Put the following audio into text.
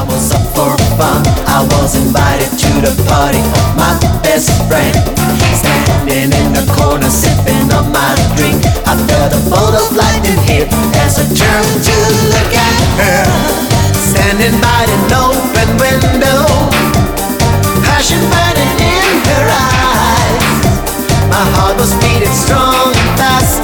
was up for fun. I was invited to the party of my best friend. Standing in the corner sipping on my drink, I felt a bolt of lightning hit as I turned to look at her. Standing by an open window, passion burning in her eyes. My heart was beating strong and fast